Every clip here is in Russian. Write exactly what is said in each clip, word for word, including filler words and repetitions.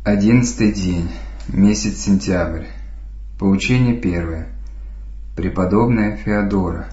Одиннадцатый день, месяц сентябрь. Поучение первое. Преподобная Феодора.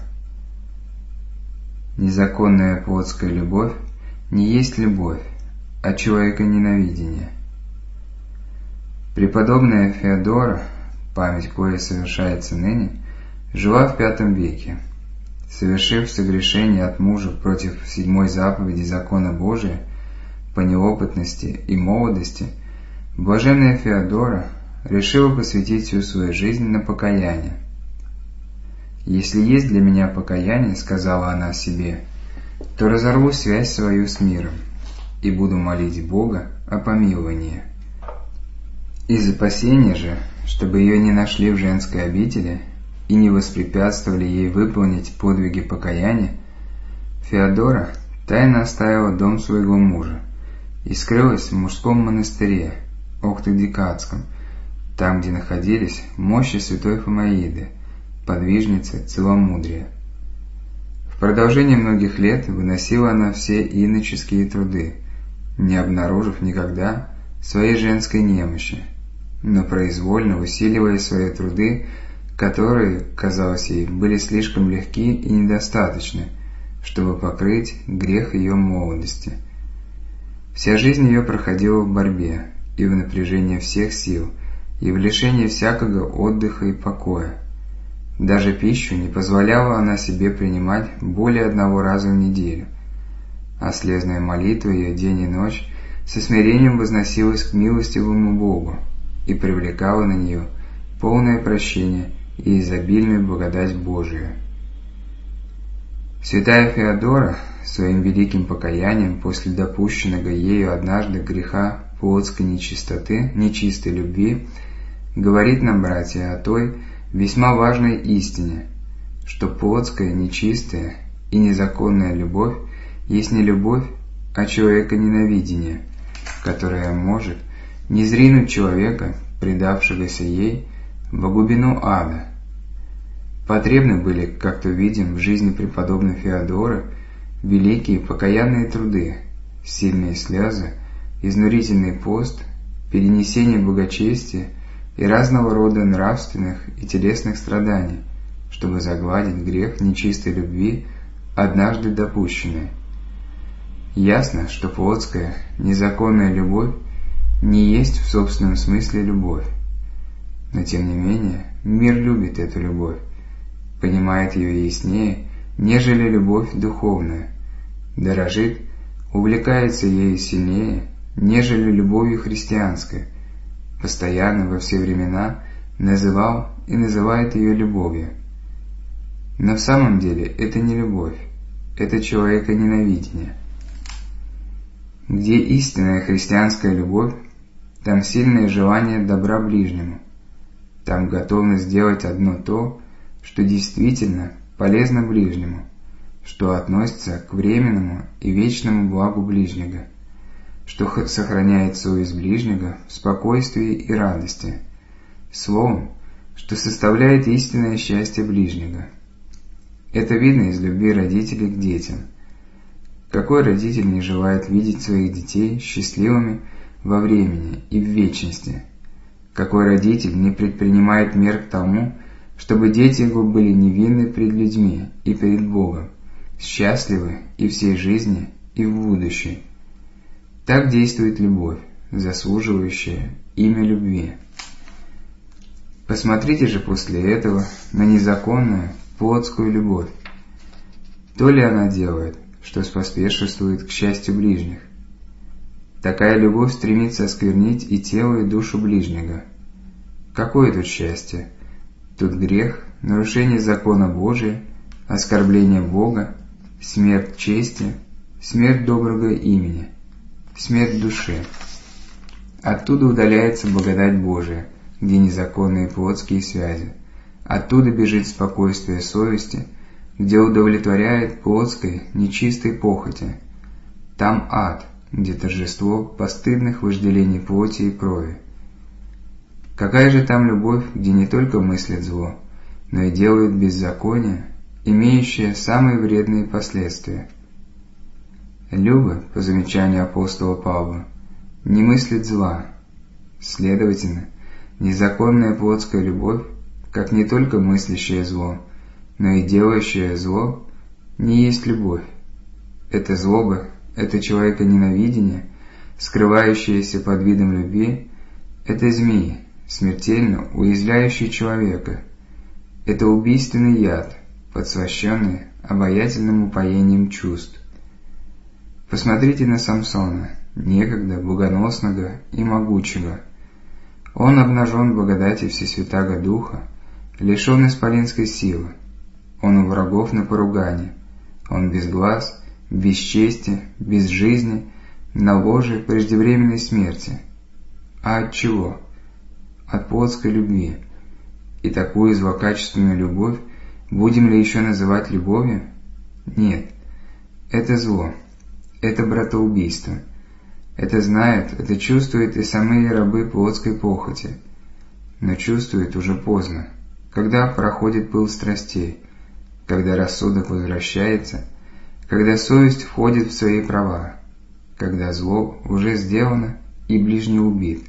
Незаконная плотская любовь не есть любовь, а человеконенавидение. Преподобная Феодора, память коей совершается ныне, жила в пятом веке. Совершив согрешение от мужа против седьмой заповеди закона Божия по неопытности и молодости, блаженная Феодора решила посвятить всю свою жизнь на покаяние. «Если есть для меня покаяние, — сказала она себе, — то разорву связь свою с миром и буду молить Бога о помиловании». Из опасения же, чтобы ее не нашли в женской обители и не воспрепятствовали ей выполнить подвиги покаяния, Феодора тайно оставила дом своего мужа и скрылась в мужском монастыре Охтодикадском, там, где находились мощи святой Фомаиды, подвижницы целомудрия. В продолжение многих лет выносила она все иноческие труды, не обнаружив никогда своей женской немощи, но произвольно усиливая свои труды, которые, казалось ей, были слишком легки и недостаточны, чтобы покрыть грех ее молодости. Вся жизнь ее проходила в борьбе и в напряжении всех сил, и в лишении всякого отдыха и покоя. Даже пищу не позволяла она себе принимать более одного раза в неделю, а слезная молитва ее день и ночь со смирением возносилась к милостивому Богу и привлекала на нее полное прощение и изобильную благодать Божию. Святая Феодора своим великим покаянием после допущенного ею однажды греха плотской нечистоты, нечистой любви, говорит нам, братья, о той весьма важной истине, что плотская, нечистая и незаконная любовь есть не любовь, а человеконенавидение, которое может низвергнуть человека, предавшегося ей, во глубину ада. Потребны были, как то видим в жизни преподобной Феодоры, великие покаянные труды, сильные слезы, изнурительный пост, перенесение благочестия и разного рода нравственных и телесных страданий, чтобы загладить грех нечистой любви, однажды допущенный. Ясно, что плотская, незаконная любовь не есть в собственном смысле любовь, но тем не менее мир любит эту любовь, понимает ее яснее, нежели любовь духовная, дорожит, увлекается ею сильнее, нежели любовью христианской, постоянно во все времена называл и называет ее любовью. Но в самом деле это не любовь, это человеконенавидение. Где истинная христианская любовь, там сильное желание добра ближнему, там готовность сделать одно то, что действительно полезно ближнему, что относится к временному и вечному благу ближнего, что сохраняет совесть ближнего в спокойствии и радости, словом, что составляет истинное счастье ближнего. Это видно из любви родителей к детям. Какой родитель не желает видеть своих детей счастливыми во времени и в вечности? Какой родитель не предпринимает мер к тому, чтобы дети его были невинны пред людьми и перед Богом, счастливы и всей жизни, и в будущей? Так действует любовь, заслуживающая имя любви. Посмотрите же после этого на незаконную, плотскую любовь. То ли она делает, что споспешествует к счастью ближних? Такая любовь стремится осквернить и тело, и душу ближнего. Какое тут счастье? Тут грех, нарушение закона Божия, оскорбление Бога, смерть чести, смерть доброго имени, смерть души. Оттуда удаляется благодать Божия, где незаконные плотские связи. Оттуда бежит спокойствие совести, где удовлетворяет плотской, нечистой похоти. Там ад, где торжество постыдных вожделений плоти и крови. Какая же там любовь, где не только мыслят зло, но и делают беззаконие, имеющее самые вредные последствия? Люба, по замечанию апостола Павла, не мыслит зла, Следовательно, незаконная плотская любовь, как не только мыслящее зло, но и делающее зло, не есть любовь. Это злоба, это человеконенавидение, скрывающееся под видом любви, это змеи, смертельно уязвляющие человека. Это убийственный яд, подслащенный обаятельным упоением чувств. Посмотрите на Самсона, некогда богоносного и могучего. Он обнажен в благодати Всесвятаго Духа, лишен исполинской силы. Он у врагов на поругание. Он без глаз, без чести, без жизни, на ложе преждевременной смерти. А от чего? От плотской любви. И такую злокачественную любовь будем ли еще называть любовью? Нет. Это зло. Это братоубийство. Это знают, это чувствуют и самые рабы плотской похоти. Но чувствуют уже поздно, когда проходит пыл страстей, когда рассудок возвращается, когда совесть входит в свои права, когда зло уже сделано и ближний убит.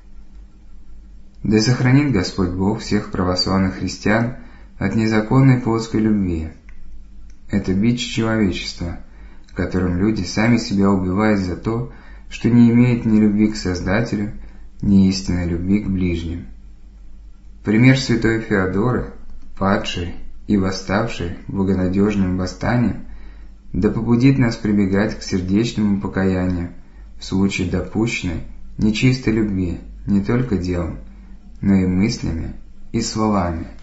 Да сохранит Господь Бог всех православных христиан от незаконной плотской любви. Это бич человечества, которым люди сами себя убивают за то, что не имеют ни любви к Создателю, ни истинной любви к ближним. Пример святой Феодоры, падшей и восставшей благонадежным восстанием, да побудит нас прибегать к сердечному покаянию в случае допущенной нечистой любви не только делом, но и мыслями и словами.